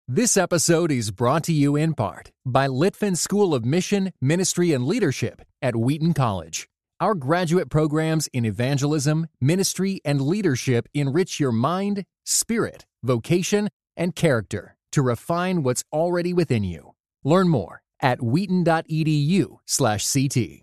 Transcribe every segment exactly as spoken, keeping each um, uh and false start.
This episode is brought to you in part by Litvin School of Mission, Ministry, and Leadership at Wheaton College. Our graduate programs in evangelism, ministry, and leadership enrich your mind, spirit, vocation, and character to refine what's already within you. Learn more at wheaton.edu slash CT.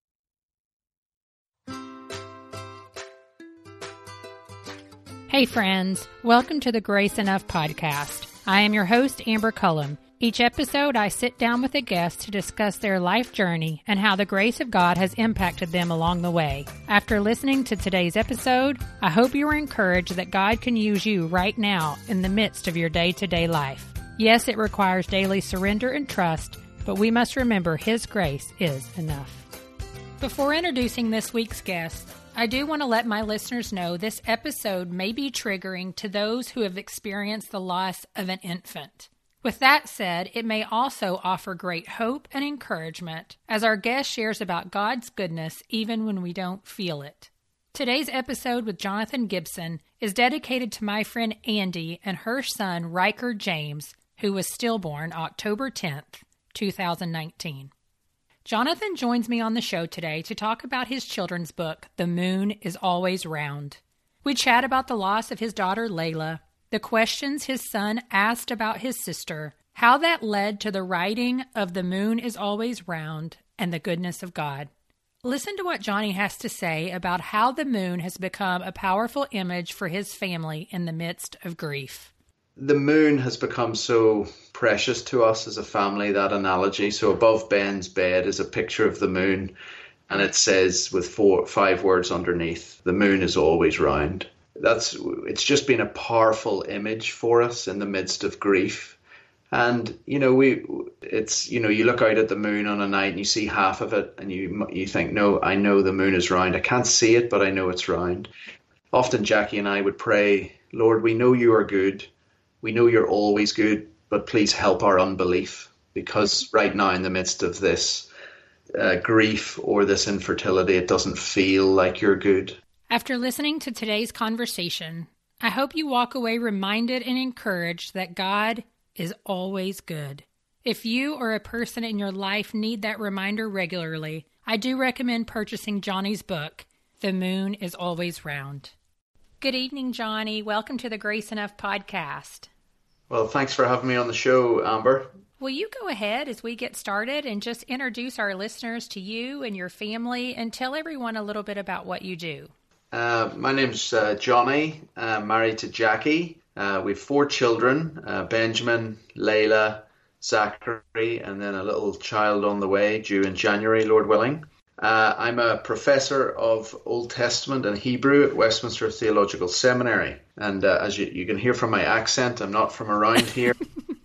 Hey friends, welcome to the Grace Enough podcast. I am your host, Amber Cullum. Each episode, I sit down with a guest to discuss their life journey and how the grace of God has impacted them along the way. After listening to today's episode, I hope you are encouraged that God can use you right now in the midst of your day-to-day life. Yes, it requires daily surrender and trust, but we must remember His grace is enough. Before introducing this week's guest, I do want to let my listeners know this episode may be triggering to those who have experienced the loss of an infant. With that said, it may also offer great hope and encouragement as our guest shares about God's goodness even when we don't feel it. Today's episode with Jonathan Gibson is dedicated to my friend Andy and her son Riker James, who was stillborn October tenth, two thousand nineteen. Jonathan joins me on the show today to talk about his children's book, The Moon is Always Round. We chat about the loss of his daughter Layla, the questions his son asked about his sister, how that led to the writing of The Moon is Always Round, and the goodness of God. Listen to what Johnny has to say about how the moon has become a powerful image for his family in the midst of grief. The moon has become so precious to us as a family, that analogy. So above Ben's bed is a picture of the moon, and it says with four, five words underneath, the moon is always round. That's, it's just been a powerful image for us in the midst of grief. And, you know, we, it's, you know, you look out at the moon on a night and you see half of it and you, you think, no, I know the moon is round. I can't see it, but I know it's round. Often Jackie and I would pray, Lord, we know you are good. We know you're always good, but please help our unbelief, because right now in the midst of this uh, grief or this infertility, it doesn't feel like you're good. After listening to today's conversation, I hope you walk away reminded and encouraged that God is always good. If you or a person in your life need that reminder regularly, I do recommend purchasing Johnny's book, The Moon is Always Round. Good evening, Johnny. Welcome to the Grace Enough podcast. Well, thanks for having me on the show, Amber. Will you go ahead as we get started and just introduce our listeners to you and your family and tell everyone a little bit about what you do? Uh, my name's uh, Johnny, uh, married to Jackie. Uh, we have four children, uh, Benjamin, Layla, Zachary, and then a little child on the way, due in January, Lord willing. Uh, I'm a professor of Old Testament and Hebrew at Westminster Theological Seminary. And uh, as you, you can hear from my accent, I'm not from around here.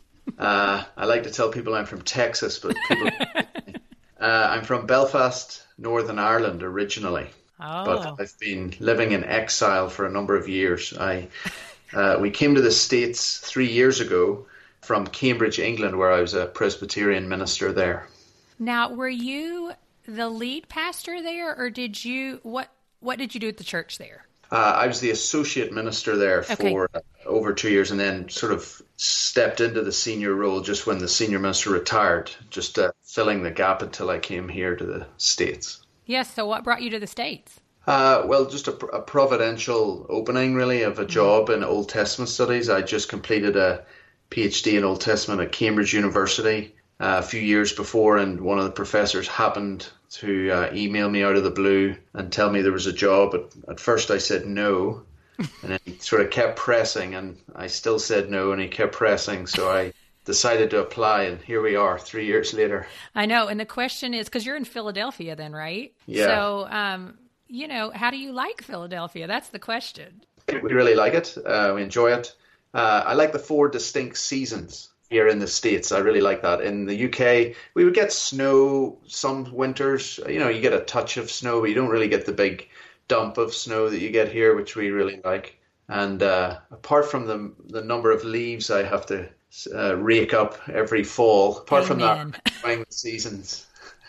uh, I like to tell people I'm from Texas, but people, uh, I'm from Belfast, Northern Ireland originally. Oh. But I've been living in exile for a number of years. I uh, we came to the States three years ago from Cambridge, England, where I was a Presbyterian minister there. Now, were you the lead pastor there, or did you, what what did you do at the church there? Uh, I was the associate minister there for Okay. uh, over two years, and then sort of stepped into the senior role just when the senior minister retired, just uh, filling the gap until I came here to the States. Yes, so what brought you to the States? Uh, well, just a, a providential opening, really, of a job in Old Testament studies. I just completed a PhD in Old Testament at Cambridge University uh, a few years before, and one of the professors happened to uh, email me out of the blue and tell me there was a job. At, at first I said no, and then he sort of kept pressing, and I still said no, and he kept pressing, so I decided to apply, and here we are three years later. I know, and the question is, because you're in Philadelphia then, right? Yeah. So, um, you know, how do you like Philadelphia? That's the question. We really like it. Uh, we enjoy it. Uh, I like the four distinct seasons here in the States. I really like that. In the U K, we would get snow some winters. You know, you get a touch of snow, but you don't really get the big dump of snow that you get here, which we really like. And uh, apart from the the number of leaves I have to uh, rake up every fall, apart from that, I'm enjoying the seasons.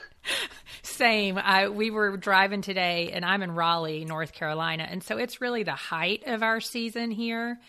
Same. I, we were driving today, and I'm in Raleigh, North Carolina, and so it's really the height of our season here.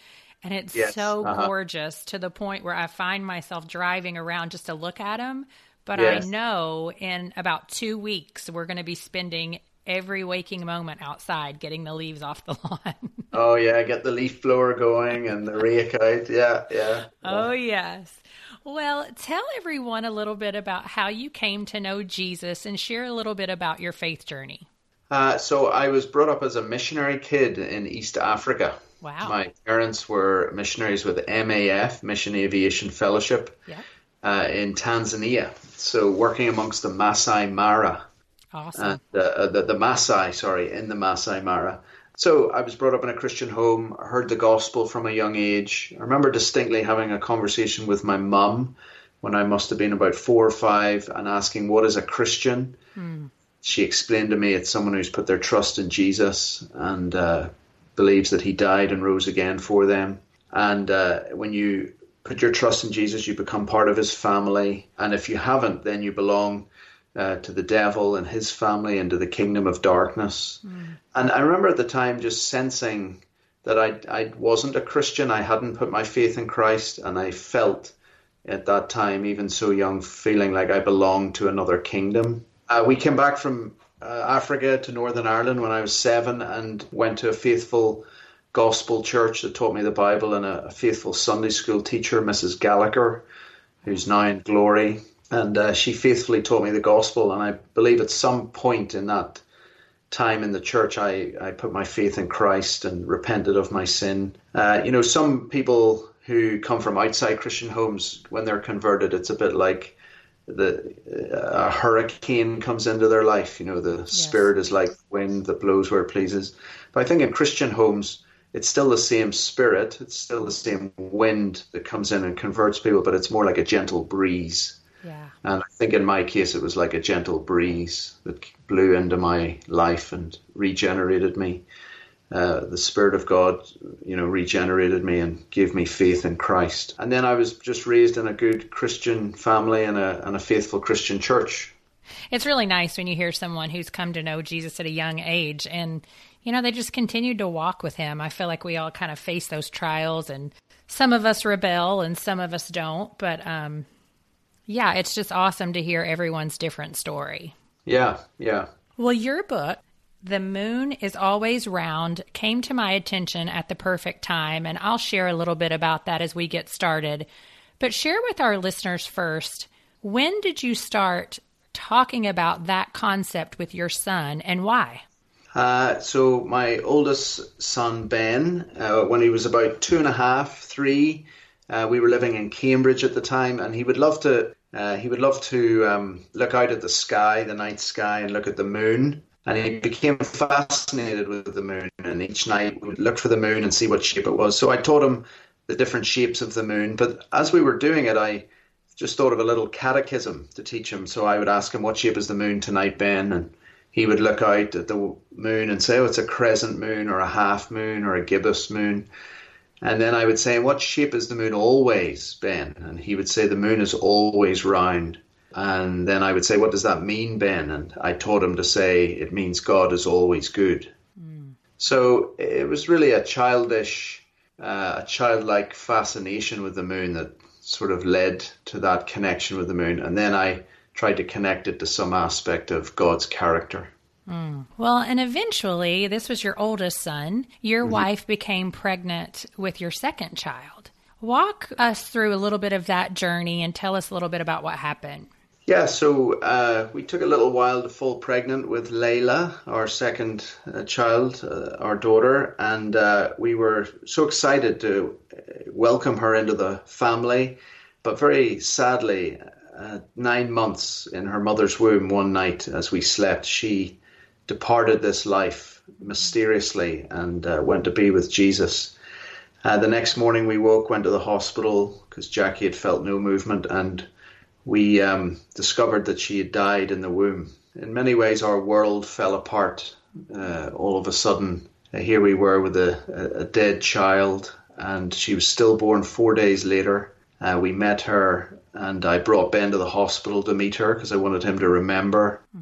And it's Yes. so Uh-huh. gorgeous to the point where I find myself driving around just to look at them. But Yes. I know in about two weeks, we're going to be spending every waking moment outside getting the leaves off the lawn. Oh yeah, get the leaf blower going and the rake out. Yeah, yeah. Oh, yes. Well, tell everyone a little bit about how you came to know Jesus and share a little bit about your faith journey. Uh, so I was brought up as a missionary kid in East Africa. Wow. My parents were missionaries with M A F, Mission Aviation Fellowship, Yeah. uh, in Tanzania. So working amongst the Masai Mara, Awesome. and uh, the, the Maasai, sorry, in the Masai Mara. So I was brought up in a Christian home, heard the gospel from a young age. I remember distinctly having a conversation with my mum when I must have been about four or five and asking, what is a Christian? Hmm. She explained to me it's someone who's put their trust in Jesus and uh, believes that he died and rose again for them. And uh, when you put your trust in Jesus, you become part of his family. And if you haven't, then you belong uh, to the devil and his family and to the kingdom of darkness. Mm. And I remember at the time just sensing that I, I wasn't a Christian. I hadn't put my faith in Christ. And I felt at that time, even so young, feeling like I belonged to another kingdom. Uh, we came back from uh, Africa to Northern Ireland when I was seven and went to a faithful gospel church that taught me the Bible, and a, a faithful Sunday school teacher, Missus Gallagher, who's now in glory. And uh, she faithfully taught me the gospel. And I believe at some point in that time in the church, I, I put my faith in Christ and repented of my sin. Uh, you know, some people who come from outside Christian homes, when they're converted, it's a bit like the uh, a hurricane comes into their life. You know, the yes. Spirit is like wind that blows where it pleases. But I think in Christian homes, it's still the same Spirit. It's still the same wind that comes in and converts people, but it's more like a gentle breeze. Yeah. And I think in my case, it was like a gentle breeze that blew into my life and regenerated me. Uh, the Spirit of God, you know, regenerated me and gave me faith in Christ. And then I was just raised in a good Christian family and a, and a faithful Christian church. It's really nice when you hear someone who's come to know Jesus at a young age and, you know, they just continued to walk with him. I feel like we all kind of face those trials, and some of us rebel and some of us don't. But, um, yeah, it's just awesome to hear everyone's different story. Yeah, yeah. Well, your book, The Moon is Always Round, came to my attention at the perfect time, and I'll share a little bit about that as we get started. But share with our listeners first, when did you start talking about that concept with your son, and why? Uh, so my oldest son, Ben, uh, when he was about two and a half, three, uh, we were living in Cambridge at the time, and he would love to uh, he would love to um, look out at the sky, the night sky, and look at the moon. And he became fascinated with the moon, and each night we would look for the moon and see what shape it was. So I taught him the different shapes of the moon. But as we were doing it, I just thought of a little catechism to teach him. So I would ask him, what shape is the moon tonight, Ben? And he would look out at the moon and say, oh, it's a crescent moon or a half moon or a gibbous moon. And then I would say, what shape is the moon always, Ben? And he would say, the moon is always round. And then I would say, what does that mean, Ben? And I taught him to say, it means God is always good. Mm. So it was really a childish, uh, a childlike fascination with the moon that sort of led to that connection with the moon. And then I tried to connect it to some aspect of God's character. Mm. Well, and eventually, this was your oldest son. Your mm-hmm. wife became pregnant with your second child. Walk us through a little bit of that journey and tell us a little bit about what happened. Yeah, so uh, we took a little while to fall pregnant with Layla, our second uh, child, uh, our daughter, and uh, we were so excited to welcome her into the family. But very sadly, uh, nine months in her mother's womb, one night as we slept, she departed this life mysteriously and uh, went to be with Jesus. Uh, the next morning we woke, went to the hospital because Jackie had felt no movement, and we um, discovered that she had died in the womb. In many ways, our world fell apart. Uh, all of a sudden, uh, here we were with a, a dead child, and she was stillborn four days later. Uh, we met her, and I brought Ben to the hospital to meet her because I wanted him to remember. Mm-hmm.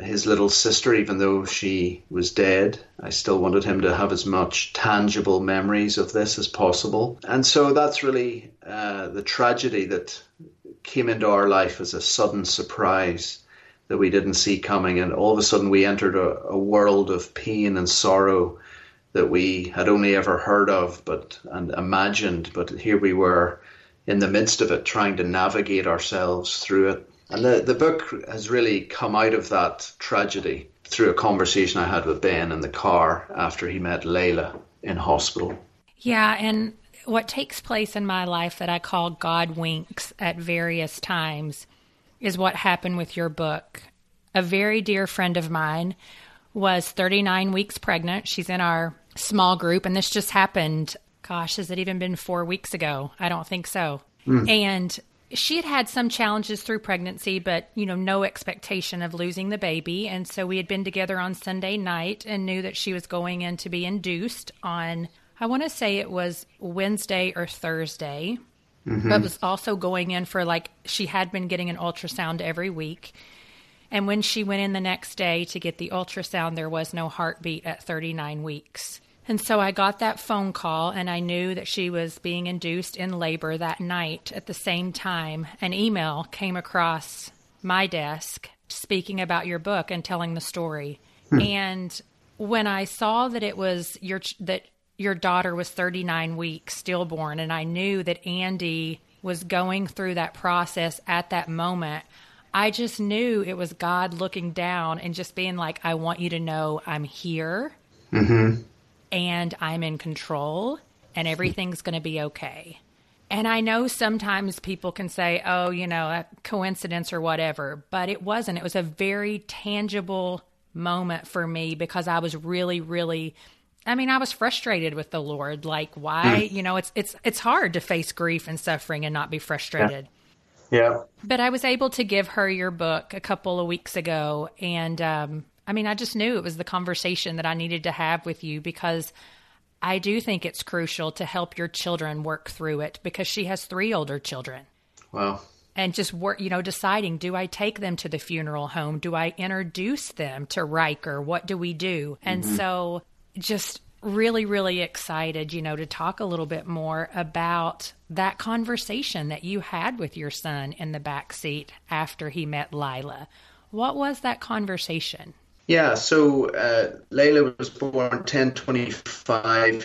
his little sister, even though she was dead. I still wanted him to have as much tangible memories of this as possible. And so that's really uh, the tragedy that came into our life as a sudden surprise that we didn't see coming. And all of a sudden we entered a, a world of pain and sorrow that we had only ever heard of but and imagined. But here we were in the midst of it, trying to navigate ourselves through it. And the, the book has really come out of that tragedy through a conversation I had with Ben in the car after he met Layla in hospital. Yeah, and what takes place in my life that I call God winks at various times is what happened with your book. A very dear friend of mine was thirty-nine weeks pregnant. She's in our small group, and this just happened, gosh, has it even been four weeks ago? I don't think so. Mm. And she had had some challenges through pregnancy, but, you know, no expectation of losing the baby. And so we had been together on Sunday night and knew that she was going in to be induced on, I want to say it was Wednesday or Thursday, mm-hmm. but was also going in for like, she had been getting an ultrasound every week. And when she went in the next day to get the ultrasound, there was no heartbeat at thirty-nine weeks. And so I got that phone call, and I knew that she was being induced in labor that night. At the same time, an email came across my desk speaking about your book and telling the story. Hmm. And when I saw that it was your that your daughter was thirty-nine weeks stillborn, and I knew that Andy was going through that process at that moment, I just knew it was God looking down and just being like, I want you to know I'm here. Mm-hmm. And I'm in control, and everything's going to be okay. And I know sometimes people can say, oh, you know, a coincidence or whatever, but it wasn't. It was a very tangible moment for me because I was really, really, I mean, I was frustrated with the Lord. Like, why? Mm. You know, it's it's it's hard to face grief and suffering and not be frustrated. Yeah. yeah. But I was able to give her your book a couple of weeks ago, and um I mean, I just knew it was the conversation that I needed to have with you because I do think it's crucial to help your children work through it because she has three older children. Wow. And just work, you know, deciding, do I take them to the funeral home? Do I introduce them to Riker? What do we do? And mm-hmm. so just really, really excited, you know, to talk a little bit more about that conversation that you had with your son in the back seat after he met Lila. What was that conversation? Yeah, so uh, Layla was born ten twenty-five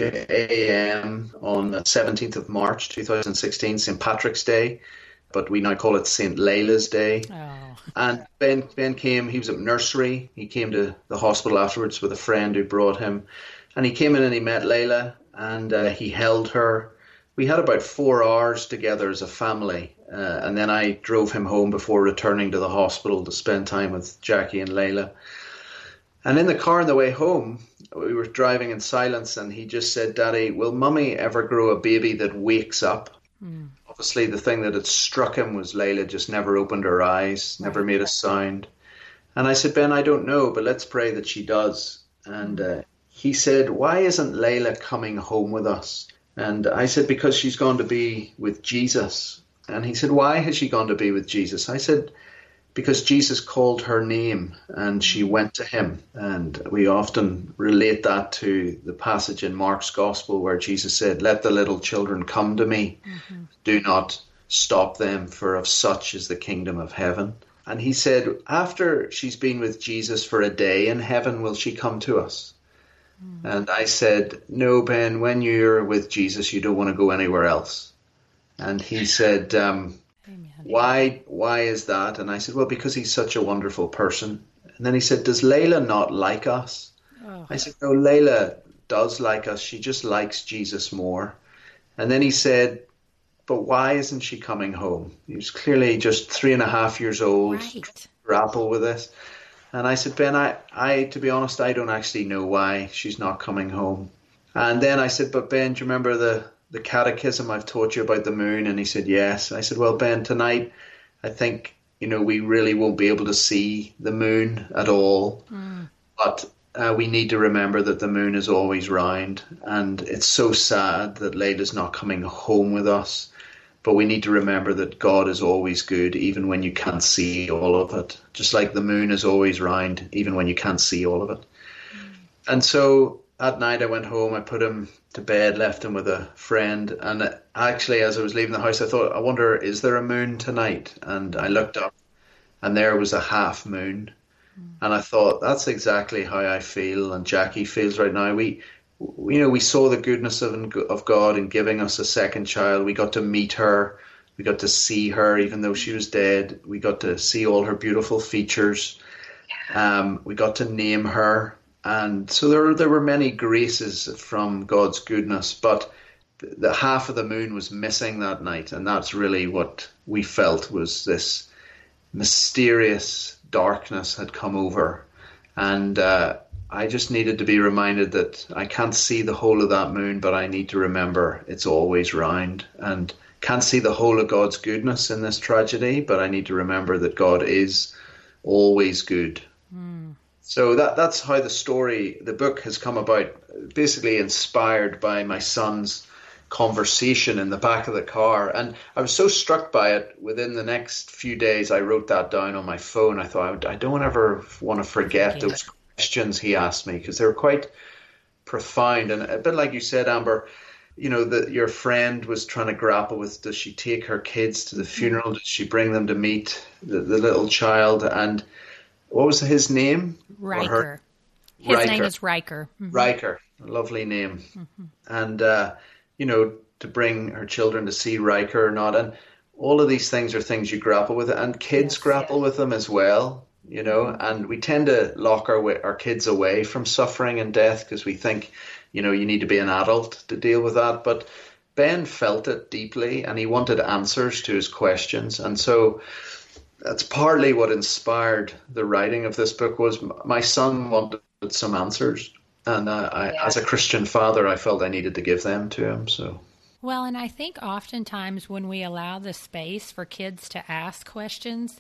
a.m. on the seventeenth of March, two thousand sixteen, Saint Patrick's Day, but we now call it Saint Layla's Day. Oh. And Ben Ben came, he was at nursery. He came to the hospital afterwards with a friend who brought him. And he came in and he met Layla, and uh, he held her. We had about four hours together as a family. Uh, and then I drove him home before returning to the hospital to spend time with Jackie and Layla. And in the car on the way home, we were driving in silence, and he just said, Daddy, will Mummy ever grow a baby that wakes up? Mm. Obviously, the thing that had struck him was Layla just never opened her eyes, never right. made a sound. And I said, Ben, I don't know, but let's pray that she does. And uh, he said, why isn't Layla coming home with us? And I said, because she's gone to be with Jesus. And he said, why has she gone to be with Jesus? I said, because Jesus called her name and she went to him. And we often relate that to the passage in Mark's gospel where Jesus said, let the little children come to me. Mm-hmm. Do not stop them, for of such is the kingdom of heaven. And he said, after she's been with Jesus for a day in heaven, will she come to us? Mm-hmm. And I said, no, Ben, when you're with Jesus, you don't want to go anywhere else. And he said, um, Why why is that? And I said, well, because he's such a wonderful person. And then he said, does Layla not like us? Oh. I said, no, Layla does like us. She just likes Jesus more. And then he said, but why isn't she coming home? He was clearly just three and a half years old, right. grapple with this. And I said, Ben, I, I, to be honest, I don't actually know why she's not coming home. And then I said, but Ben, do you remember the the catechism I've taught you about the moon? And he said, yes. I said, well, Ben, tonight, I think, you know, we really won't be able to see the moon at all. Mm. But uh, we need to remember that the moon is always round. And it's so sad that Layla's not coming home with us. but we need to remember that God is always good, even when you can't see all of it. Just like the moon is always round, even when you can't see all of it. Mm. And so that night I went home, I put him to bed, left him with a friend. And actually, as I was leaving the house, I thought, I wonder, is there a moon tonight? And I looked up, and there was a half moon. Mm. And I thought, that's exactly how I feel and Jackie feels right now. We You know, we saw the goodness of of God in giving us a second child. We got to meet her. We got to see her, even though she was dead. We got to see all her beautiful features. Um, we got to name her. And so there, there were many graces from God's goodness. But the, the half of the moon was missing that night. And that's really what we felt, was this mysterious darkness had come over. And uh I just needed to be reminded that I can't see the whole of that moon, but I need to remember it's always round, and can't see the whole of God's goodness in this tragedy, but I need to remember that God is always good. Mm. So that that's how the story, the book has come about, basically inspired by my son's conversation in the back of the car. And I was so struck by it, within the next few days, I wrote that down on my phone. I thought, I don't ever want to forget those questions he asked me, because they were quite profound. And a bit like you said, Amber, you know, that your friend was trying to grapple with, does she take her kids to the funeral? Does she bring them to meet the, the little child? And what was his name? Riker. His Riker. name is Riker. Mm-hmm. Riker. A lovely name. Mm-hmm. And, uh, you know, to bring her children to see Riker or not. And all of these things are things you grapple with. And kids yes, grapple yeah. with them as well. You know, and we tend to lock our our kids away from suffering and death because we think, you know, you need to be an adult to deal with that. But Ben felt it deeply, and he wanted answers to his questions. And so that's partly what inspired the writing of this book. Was my son wanted some answers, and uh, I, yeah. as a Christian father, I felt I needed to give them to him. So. Well, and I think oftentimes when we allow the space for kids to ask questions,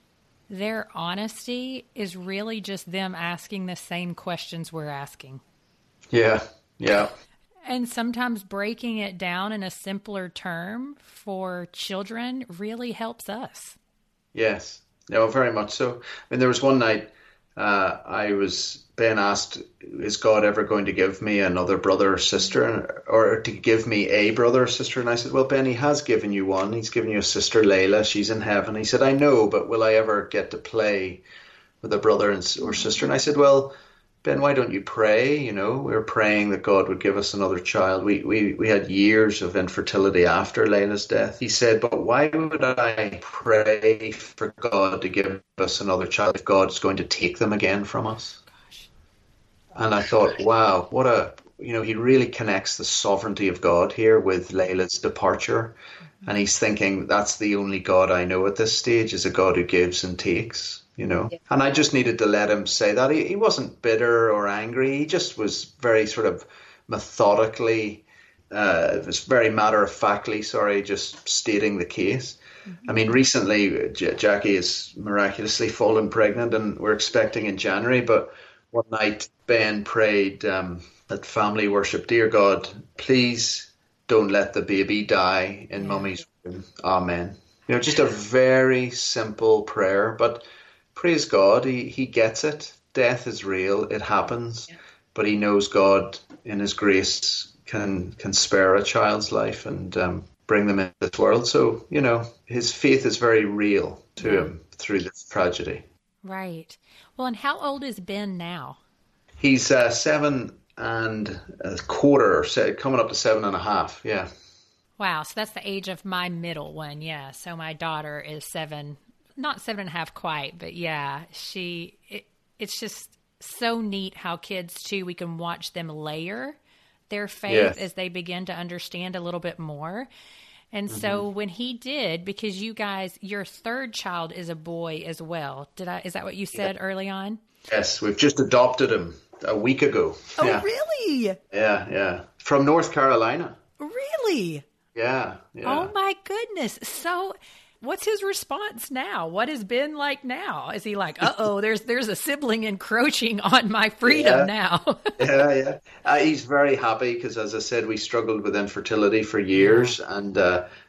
their honesty is really just them asking the same questions we're asking. Yeah, yeah. And sometimes breaking it down in a simpler term for children really helps us. Yes, no, very much so. I mean, there was one night uh, I was, Ben asked, is God ever going to give me another brother or sister, or to give me a brother or sister? And I said, well, Ben, he has given you one. He's given you a sister, Layla. She's in heaven. He said, I know, but will I ever get to play with a brother and, or sister? And I said, well, Ben, why don't you pray? You know, we were praying that God would give us another child. We, we, we had years of infertility after Layla's death. He said, but why would I pray for God to give us another child if God's going to take them again from us? Gosh. And I thought, wow, what a, you know, he really connects the sovereignty of God here with Layla's departure. Mm-hmm. And he's thinking, that's the only God I know at this stage, is a God who gives and takes. You know, yeah. And I just needed to let him say that. He, he wasn't bitter or angry. He just was very sort of methodically, uh, it was very matter of factly, sorry, just stating the case. Mm-hmm. I mean, recently, J- Jackie has miraculously fallen pregnant, and we're expecting in January. But one night, Ben prayed um, at family worship, dear God, please don't let the baby die in yeah. Mummy's womb. Amen. You know, just a very simple prayer, but praise God, he, he gets it. Death is real. It happens. Yeah. But he knows God in his grace can can spare a child's life and um, bring them into this world. So, you know, his faith is very real to yeah. him through this tragedy. Right. Well, and how old is Ben now? He's uh, seven and a quarter, or coming up to seven and a half. Yeah. Wow. So that's the age of my middle one. Yeah. So my daughter is seven. Not seven and a half quite, but yeah, she, it, it's just so neat how kids too, we can watch them layer their faith yes. as they begin to understand a little bit more. And mm-hmm. so when he did, because you guys, your third child is a boy as well. Did I, is that what you said yeah. early on? Yes. We've just adopted him a week ago. Oh, yeah. really? Yeah. Yeah. From North Carolina. Really? Yeah. Yeah. Oh my goodness. So what's his response now? What has Ben like now? Is he like, uh-oh, there's there's a sibling encroaching on my freedom yeah. now? yeah, yeah. Uh, he's very happy because, as I said, we struggled with infertility for years. Yeah. And uh,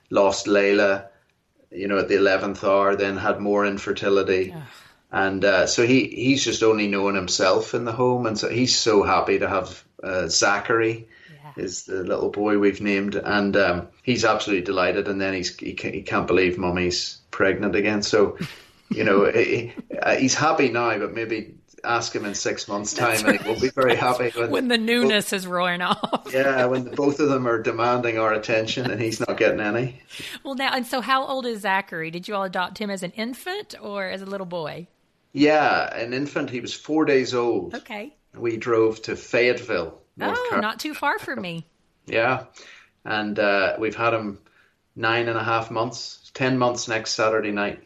lost Layla, you know, at the eleventh hour, then had more infertility. Ugh. And uh, so he, he's just only known himself in the home. And so he's so happy to have uh, Zachary, yeah. is the little boy we've named. And um, he's absolutely delighted. And then he's, he, he can't believe Mummy's pregnant again. So, you know, he, he's happy now, but maybe ask him in six months' time That's and right. he won't be very happy. When, when the newness both, is roaring off. Yeah, when both of them are demanding our attention and he's not getting any. Well, now, and so how old is Zachary? Did you all adopt him as an infant or as a little boy? Yeah, an infant. He was four days old. Okay. We drove to Fayetteville, North Oh, Carolina. Not too far from me. Yeah, and uh, we've had him nine and a half months, ten months next Saturday night.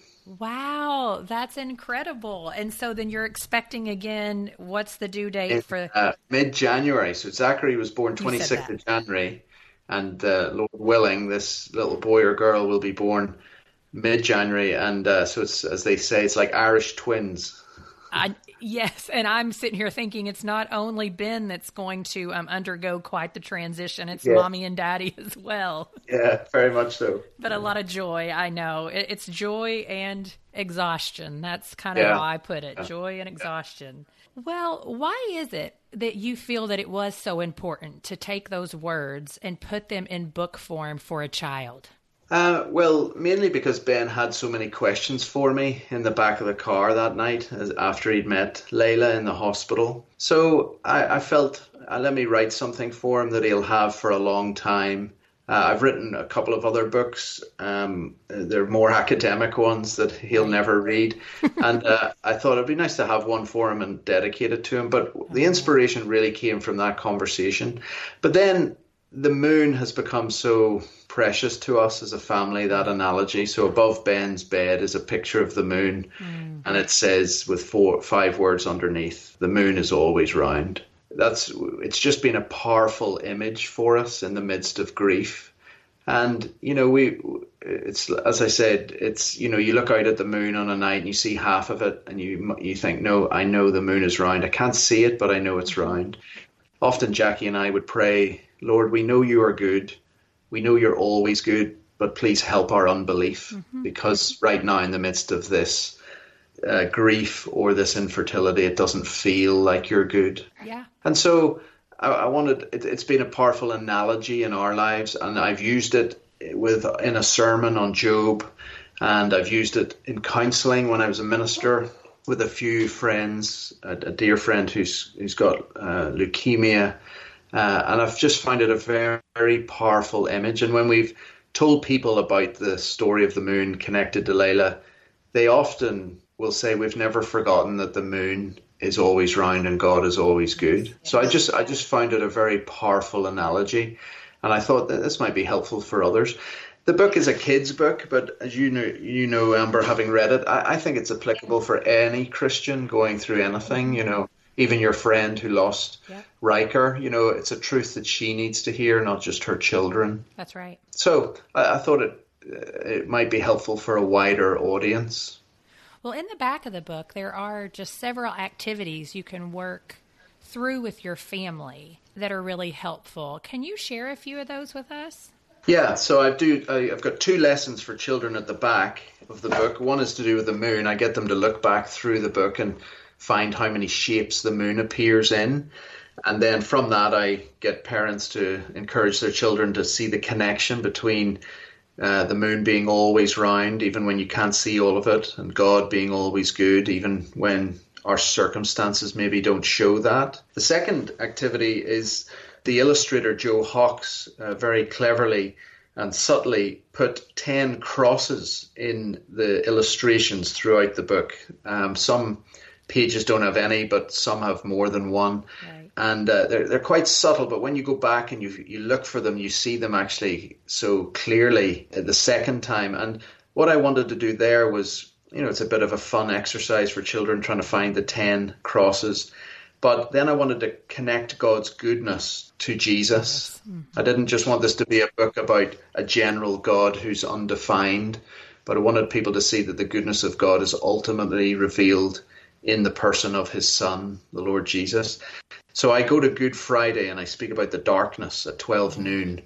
Wow, that's incredible. And so then you're expecting again, what's the due date In, for? Uh, mid-January. So Zachary was born twenty-sixth of January, and uh, Lord willing, this little boy or girl will be born mid-January. And uh, so it's, as they say, it's like Irish twins. I, yes, and I'm sitting here thinking it's not only Ben that's going to um, undergo quite the transition, it's yeah. Mommy and Daddy as well. Yeah, very much so. But a lot of joy, I know. It, it's joy and exhaustion. That's kind of yeah. how I put it, yeah. joy and exhaustion. Yeah. Well, why is it that you feel that it was so important to take those words and put them in book form for a child? Uh, well, mainly because Ben had so many questions for me in the back of the car that night as, after he'd met Layla in the hospital. So I, I felt, uh, let me write something for him that he'll have for a long time. Uh, I've written a couple of other books. Um, they're more academic ones that he'll never read. And uh, I thought it'd be nice to have one for him and dedicate it to him. But the inspiration really came from that conversation. But then the moon has become so precious to us as a family, that analogy. So above Ben's bed is a picture of the moon, mm. and it says with four, five words underneath, the moon is always round. That's, it's just been a powerful image for us in the midst of grief. And, you know, we, it's, as I said, it's, you know, you look out at the moon on a night and you see half of it and you, you think, no, I know the moon is round. I can't see it, but I know it's round. Often Jackie and I would pray, Lord, we know you are good. We know you're always good, but please help our unbelief, mm-hmm. because right now in the midst of this uh, grief or this infertility, it doesn't feel like you're good. Yeah. And so I, I wanted, it, it's been a powerful analogy in our lives, and I've used it with in a sermon on Job, and I've used it in counselling when I was a minister with a few friends, a, a dear friend who's who's got uh, leukemia. Uh, and I've just found it a very, very powerful image. And when we've told people about the story of the moon connected to Layla, they often will say, we've never forgotten that the moon is always round and God is always good. So I just I just found it a very powerful analogy. And I thought that this might be helpful for others. The book is a kid's book, but as you know, you know, Amber, having read it, I, I think it's applicable for any Christian going through anything, you know. Even your friend who lost yep. Riker, you know, it's a truth that she needs to hear, not just her children. That's right. So I, I thought it uh, it might be helpful for a wider audience. Well, in the back of the book, there are just several activities you can work through with your family that are really helpful. Can you share a few of those with us? Yeah, so I do. I, I've got two lessons for children at the back of the book. One is to do with the moon. I get them to look back through the book and find how many shapes the moon appears in. And then from that, I get parents to encourage their children to see the connection between uh, the moon being always round, even when you can't see all of it, and God being always good, even when our circumstances maybe don't show that. The second activity is the illustrator Joe Hawks uh, very cleverly and subtly put ten crosses in the illustrations throughout the book. Um, some pages don't have any, but some have more than one. Right. And uh, they're they're quite subtle, but when you go back and you you look for them, you see them actually so clearly the second time. And what I wanted to do there was, you know, it's a bit of a fun exercise for children trying to find the ten crosses. But then I wanted to connect God's goodness to Jesus. Yes. Mm-hmm. I didn't just want this to be a book about a general God who's undefined, but I wanted people to see that the goodness of God is ultimately revealed in the person of his son, the Lord Jesus. So I go to Good Friday and I speak about the darkness at twelve noon.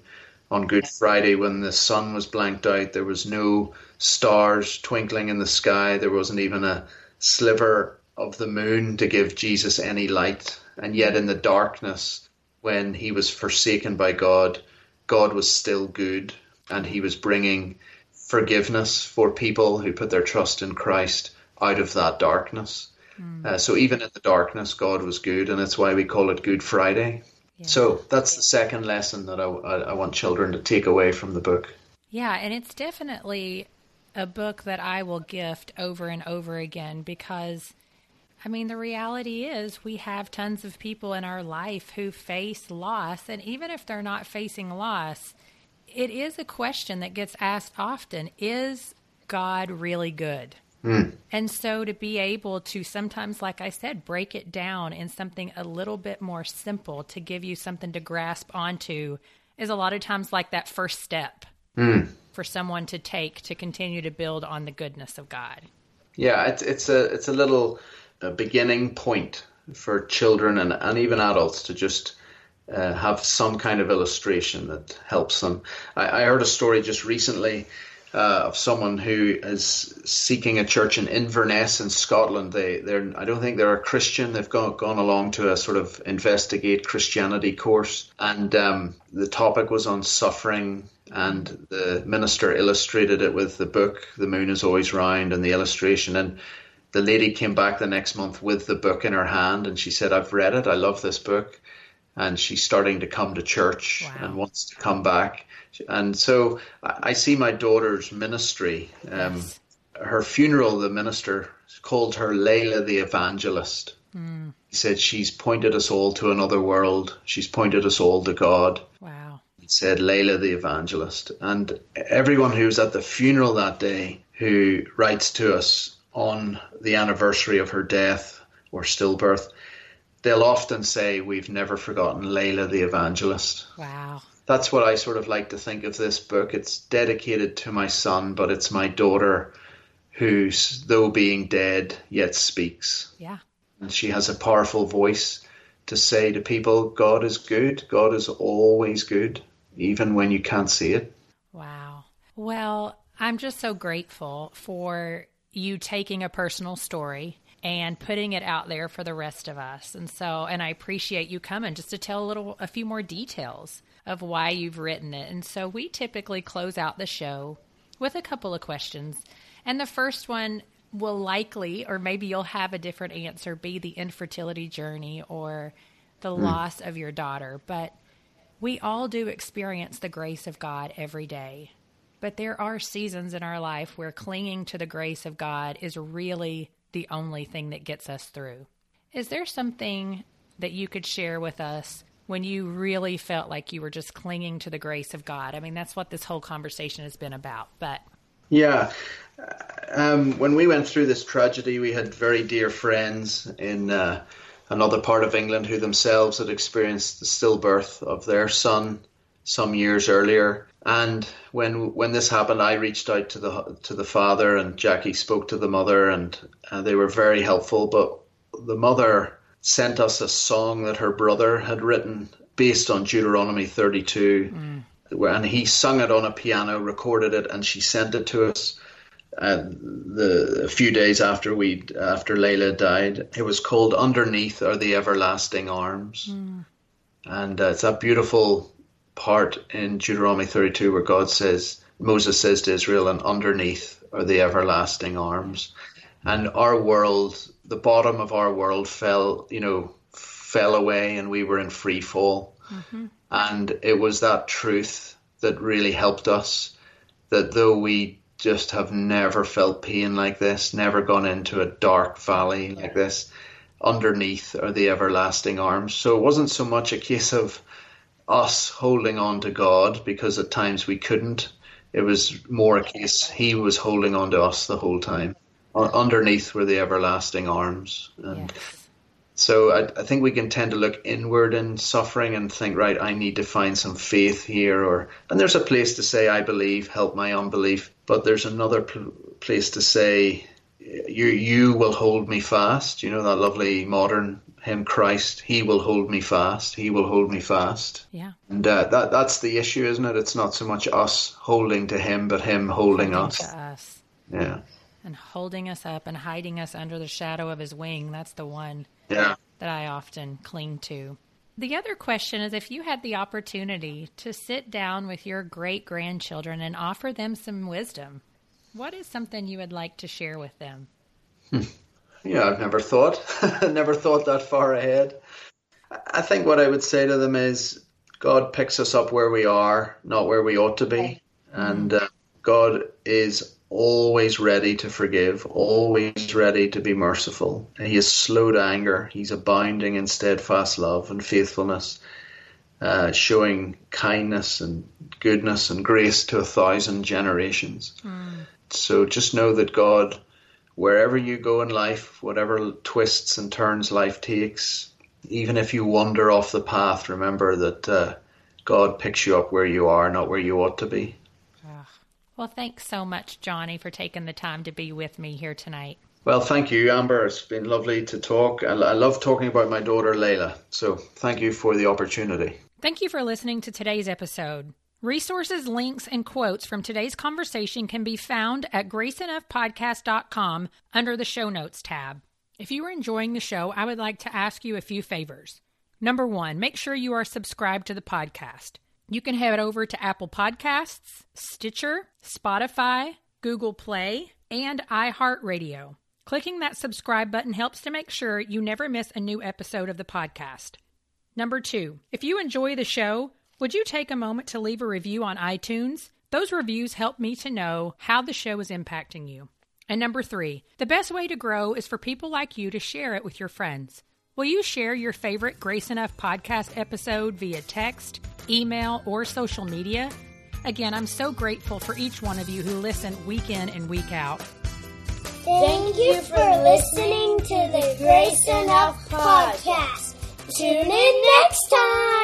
on Good Friday when the sun was blanked out. There was no stars twinkling in the sky. There wasn't even a sliver of the moon to give Jesus any light. And yet in the darkness, when he was forsaken by God, God was still good, and he was bringing forgiveness for people who put their trust in Christ out of that darkness. Mm. Uh, so even in the darkness, God was good, and that's why we call it Good Friday. Yeah. So that's the second lesson that I, I, I want children to take away from the book. Yeah, and it's definitely a book that I will gift over and over again because, I mean, the reality is we have tons of people in our life who face loss, and even if they're not facing loss, it is a question that gets asked often. Is God really good? Mm. And so to be able to sometimes, like I said, break it down in something a little bit more simple to give you something to grasp onto is a lot of times like that first step mm. for someone to take to continue to build on the goodness of God. Yeah, it's it's a it's a little a beginning point for children and, and even adults to just Uh, have some kind of illustration that helps them. I, I heard a story just recently uh, of someone who is seeking a church in Inverness in Scotland. They, they're, I don't think they're a Christian. They've gone, gone along to a sort of investigate Christianity course, and um, the topic was on suffering, and the minister illustrated it with the book, The Moon is Always Round, and the illustration. And the lady came back the next month with the book in her hand, and she said, "I've read it. I love this book." And she's starting to come to church. Wow. And wants to come back. And so I see my daughter's ministry. Um, yes. Her funeral, the minister called her Layla the Evangelist. Mm. He said she's pointed us all to another world. She's pointed us all to God. Wow. He said Layla the Evangelist. And everyone who was at the funeral that day who writes to us on the anniversary of her death or stillbirth, they'll often say, "We've never forgotten Layla the Evangelist." Wow. That's what I sort of like to think of this book. It's dedicated to my son, but it's my daughter who, though being dead, yet speaks. Yeah. And she has a powerful voice to say to people, God is good. God is always good, even when you can't see it. Wow. Well, I'm just so grateful for you taking a personal story and putting it out there for the rest of us. And so, and I appreciate you coming just to tell a little, a few more details of why you've written it. And so we typically close out the show with a couple of questions. And the first one will likely, or maybe you'll have a different answer, be the infertility journey or the mm. loss of your daughter. But we all do experience the grace of God every day. But there are seasons in our life where clinging to the grace of God is really the only thing that gets us through. Is there something that you could share with us when you really felt like you were just clinging to the grace of God? I mean, that's what this whole conversation has been about. But yeah, um, when we went through this tragedy, we had very dear friends in uh, another part of England who themselves had experienced the stillbirth of their son some years earlier. And when when this happened, I reached out to the to the father, and Jackie spoke to the mother, and uh, they were very helpful. But the mother sent us a song that her brother had written based on Deuteronomy thirty-two, mm. and he sung it on a piano, recorded it, and she sent it to us. Uh, the a few days after we after Layla died, it was called "Underneath Are the Everlasting Arms," mm. and uh, it's that beautiful part in Deuteronomy thirty-two where God says, Moses says to Israel, "And underneath are the everlasting arms." And our world, the bottom of our world fell, you know, fell away, and we were in free fall. Mm-hmm. And it was that truth that really helped us, that though we just have never felt pain like this, never gone into a dark valley like this, underneath are the everlasting arms. So it wasn't so much a case of us holding on to God, because at times we couldn't. It was more a case he was holding on to us the whole time. Underneath were the everlasting arms. And yes. So I, I think we can tend to look inward in suffering and think, right, I need to find some faith here. Or and there's a place to say, I believe, help my unbelief. But there's another pl- place to say, you you will hold me fast. You know, that lovely modern him, Christ, he will hold me fast. He will hold me fast. Yeah. And uh, that that's the issue, isn't it? It's not so much us holding to him, but him holding, holding us. To us. Yeah. And holding us up and hiding us under the shadow of his wing. That's the one yeah. that I often cling to. The other question is, if you had the opportunity to sit down with your great-grandchildren and offer them some wisdom, what is something you would like to share with them? Hmm. Yeah, I've never thought. never thought that far ahead. I think what I would say to them is God picks us up where we are, not where we ought to be. Mm-hmm. And uh, God is always ready to forgive, always ready to be merciful. He is slow to anger. He's abounding in steadfast love and faithfulness, uh, showing kindness and goodness and grace to a thousand generations. Mm. So just know that God, wherever you go in life, whatever twists and turns life takes, even if you wander off the path, remember that uh, God picks you up where you are, not where you ought to be. Well, thanks so much, Johnny, for taking the time to be with me here tonight. Well, thank you, Amber. It's been lovely to talk. I love talking about my daughter, Layla. So thank you for the opportunity. Thank you for listening to today's episode. Resources, links, and quotes from today's conversation can be found at grace enough podcast dot com under the show notes tab. If you are enjoying the show, I would like to ask you a few favors. Number one, make sure you are subscribed to the podcast. You can head over to Apple Podcasts, Stitcher, Spotify, Google Play, and iHeartRadio. Clicking that subscribe button helps to make sure you never miss a new episode of the podcast. Number two, if you enjoy the show, would you take a moment to leave a review on iTunes? Those reviews help me to know how the show is impacting you. And number three, the best way to grow is for people like you to share it with your friends. Will you share your favorite Grace Enough podcast episode via text, email, or social media? Again, I'm so grateful for each one of you who listen week in and week out. Thank you for listening to the Grace Enough podcast. Tune in next time.